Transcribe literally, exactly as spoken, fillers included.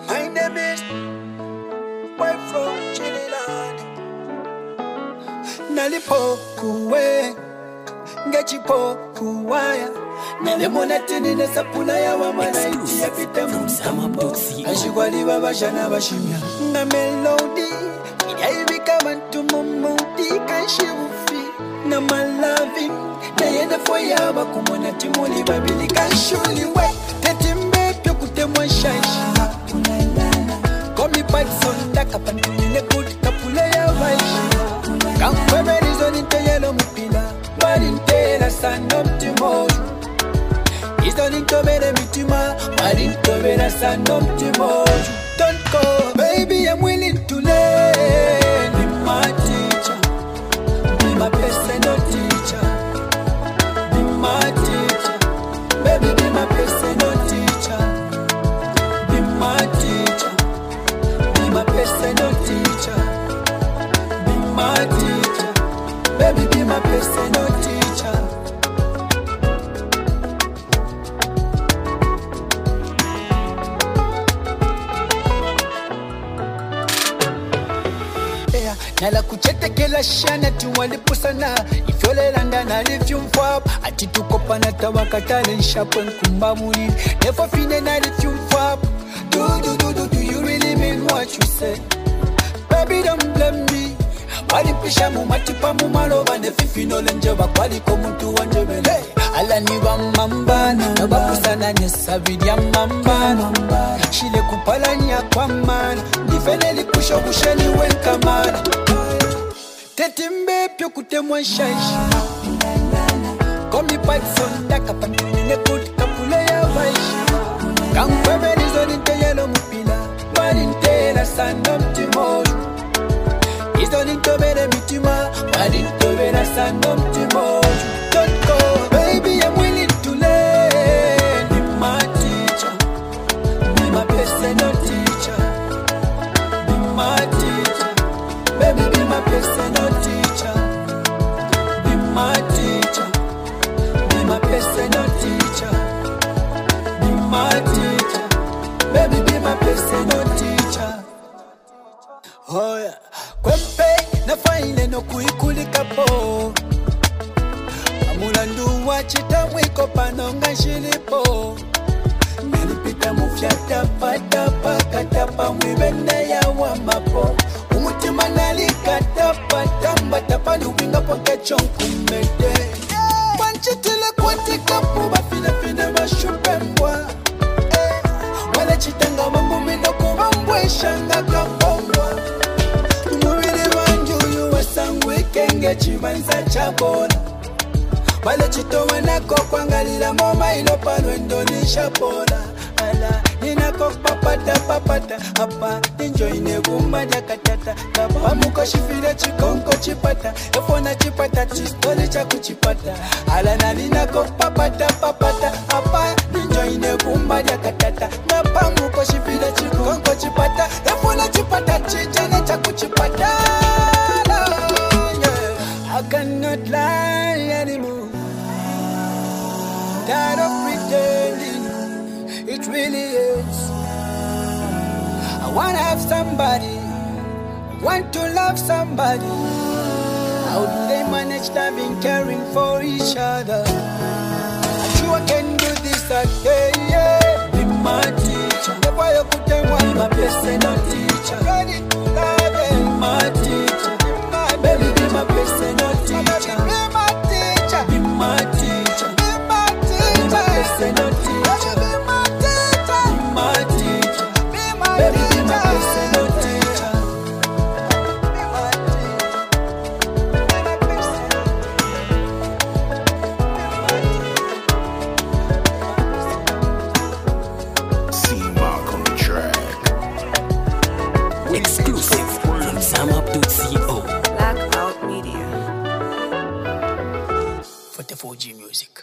My name is White from Trinidad. Nalipokuwe Ngachipokuwaya Nalemonatini nesapula ya wamanaiti ya pita msambo Ashigwali babashana bashimya Na melody Iyaibika bantu mumuti Kanshibufi Na malavi Na yena foya bakumona timuli babili Kanshuli we Tetimbe pyo kutemwa shaishi Komi patson Daka pantumine kuti kapule ya vaishi Kamkwebe rizo nite yelo mupila Marintela sanom timoju Izo ninto bere mitima Marinto bera sanom timoju Don't go, baby, I'm willing to learn. Be my teacher Be my personal teacher Be my teacher Baby, be my personal teacher Be my teacher Be my personal teacher Be my teacher Baby, be my personal teacher yeah. Nala kuchete kila shana tuwalipusana Ifyole landa na lithium fab Ati tukopa na tawakatale nshapon kumbamuli Never fine na lithium fab Do do do do do you really mean what you say Baby don't blame me Walipisha mumatipa mumalova Nefifino lenjeba kwaliko muntu wanjebele Ala ni wamambana Nabakusana nyesavidia mambana Shile kupalanya kwa mana Nifeneli kusho kusheni wenkamana Tetimbe pyo kutemwa shaishi Komi patson Daka pantumine kuti kapule ya vaishi Kamkwebe rizo ninte yelo mupila Marintela sanom timoju Izo ninto bere mitima Marinto bera sanom timoju Don't go, baby, I'm willing to learn. Be my teacher Be my personal teacher Be my teacher Baby, be my personal teacher Be my teacher Be my personal teacher Be my teacher Baby, be my personal teacher Oh yeah Kwempe na faile no kuikulika po Amulandu wachita mwiko panonga shilipo Nalipita mufyata pata pakatapa mwibende ya wamapo Umutima nalikatapa tamba tapa nuwinga poke chonkumete Wanchitile kwatika puba fine fine bashupembwa Wale chitanga mambu mino kubambwe shanga kapombwa Umubili wanju yuwa sangwe kenge chibanza chabona Wale chito wanako kwangalila moma ilopano endonisha pola Ala ninako papata papata Hapa ninjo inegumba jakatata Kapa muko shifile chikonko chipata Efona chipata chistole chaku chipata Ala na ninako papata papata Hapa ninjo inegumba jakatata Kapa muko shifile chikonko chipata Efona chipata chichane chaku chipata I cannot lie anymore Tired of pretending, it really is I wanna have somebody, want to love somebody How do they manage loving, caring for each other? I'm sure I can do this again, yeah Be my teacher, never you could tell me my personal teacher Ready to love it, be my teacher Be my baby, be my personal teacher Be my teacher, be my teacher Be my personal teacher Be my teacher Be my teacher Be my baby, be my personal teacher Be my teacher Be my personal teacher C-Mark on the track Exclusive from Sam Up dot co Blackout Media forty-four G Music